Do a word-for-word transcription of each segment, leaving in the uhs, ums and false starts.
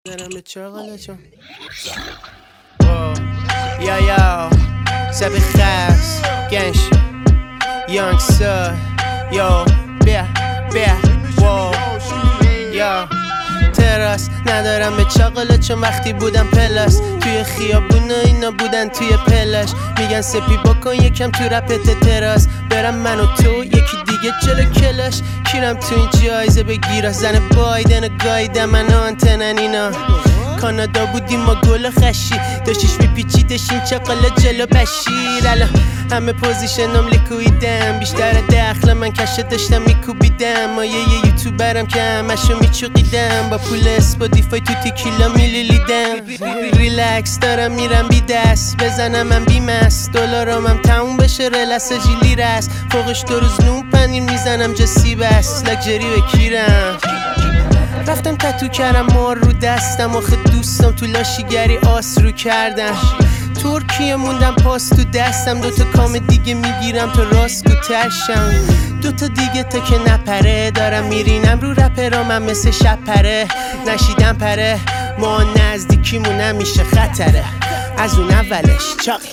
دارم به چاقاله چون یا یا سبی خاص گنش یانگ سر یا بیا بیا واو یا تراس ندارم به چاقاله چون وقتی بودم پلاس توی خیابون اینا بودن توی پلاش میگن سپی بکن یکم تو رپت تراس برم من و تو یکی دیگه جلو کلاش کیرم تو این جایزه بگیرم زن بایدن گایدم من آنتنن اینا کانادا بودیم ما گل خشی داشتیش میپیچیدش این چاقاله جلو بشیر الان همه پوزیشنم لیکویدم بیشتر دخل من کشه داشتم میکوبیدم ما یه یه یوتیوبرم که همشو میچوقیدم با پول اسپاتیفای تو تیکیلا میلیلیدم ریلکس دارم میرم بی دست بزنم من بیمست دلارامم تموم بشه رلس جیلی رست فوقش دو روز نون پنیر میزنم جا سیبست لکجری بکیرم رفتم تتو کردم مار رو دستم آخه دوستم تو لاشیگری آس رو کردم ترکیه موندم پاس تو دستم دوتا کام دیگه میگیرم تا راست کو ترشم دوتا دیگه تا که نپره دارم میرینم رو رپرا من مثل شب پره نشیدم پره ما نزدیکیمون نمیشه خطره از اون اولش چاق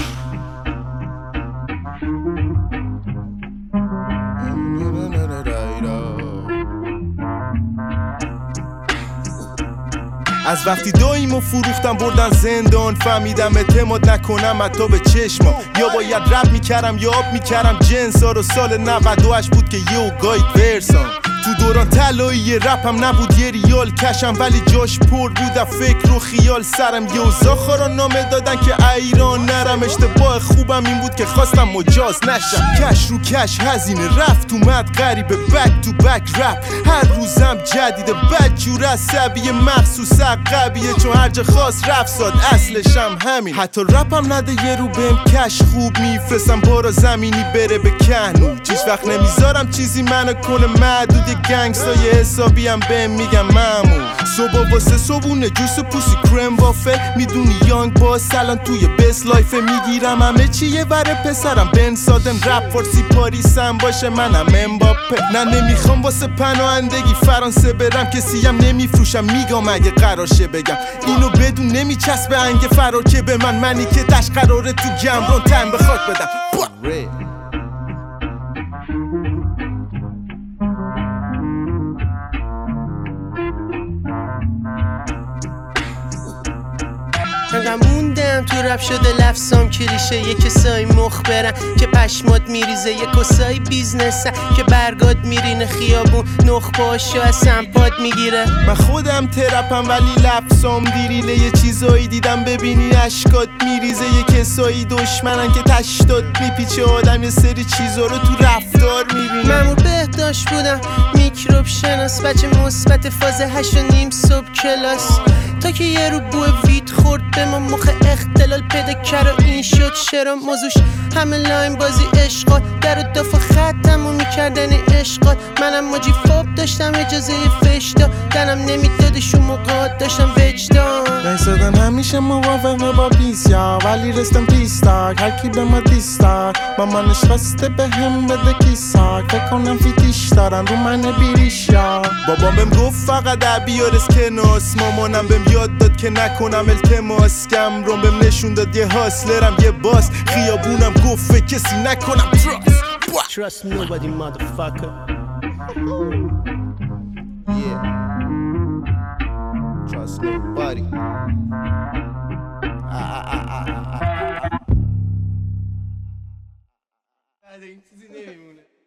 از وقتی داییمو فروختم بردن زندان فهمیدم اعتماد نکنم حتی به چشمم یا باید رپ میکردم یا آب میکردم جنسا رو سال نود و هشت بود که یه گاید ورسام تو دوران طلایی رپم نبود یه ریال کشم ولی جاش پر بود فکر و خیال سرم یه اوزاخارا نامه دادن که ایران نرم اشتباه خوبم این بود که خواستم مجاز نشم کش رو کش هزینه رفت اومد غریبه بک تو بک رپ هر روزم جدیده بدجور عصبیه مخصوص عقبیه چون هر جا خواست رفت ساد اصلشم همین حتی رپم نده یه رو بهم کش خوب میفرستم بارا زمینی بره به کهنو چیش وقت نمیذارم چیزی منو کنه معدود گنگستا یه حسابی هم بهم میگم مامون صبح واسه صبونه جوس و پوسی کرم وافل میدونی یانگ باز الان توی بست لایف میگیرم همه چیه بره پسرم بن سادن رپ فارسی پاریسم باشه منم امباپه نه نمیخوام واسه پناهندگی فرانسه برم کسی هم نمیفروشم میگم اگه قرار شه بگم اینو بدون نمیچسبه انگ فرار که به من منی که دش قراره تو گمرون تن به خاک بدم انقدر موندم تو رپ شده لفظام کلیشه یه کسایی مخبرن که پشمات میریزه یه کسایی بیزنسن که برگاد میرینه خیابون نخ باشو از سمپاد میگیره من خودم ترپم ولی لفظام دیریله یه چیزایی دیدم ببینی اشکات میریزه یه کسایی دشمنن که تشتات میپیچه آدم یه سری چیزا رو تو رفتار میبینه مامور بهداشت بودم میکروب شناس بچه مثبت فاز هشت و نیم صبح کلاس تا که یه رو بوه وید خورد به ما مخ اختلال پیدا کرد و این شد شرا موضوعش همه لاین بازی عشقات در و دافا ختم و میکردن عشقات منم ماجی فاب داشتم اجازه فش دادنم نمیدادشون موقعات داشتم وجدان نایستادن همیشه موافقه با پیسیا ولی رستم پیستاک هرکی به ما دیستاک مامانش خواسته به هم بده کیساک فکر کنم فیتیش دارن رو من بیریشیا بابام بهم گفت فقط بیار اسکناس مامانم بهم یاد داد که نکنم التماس کم روم بهم نشون داد یه هاسلرم یه باس خیابونم گفت کسی نکنم تراست Trust nobody motherfucker Yeah Trust nobody Ah ah ah ah ah ah این چیزی نمیمونه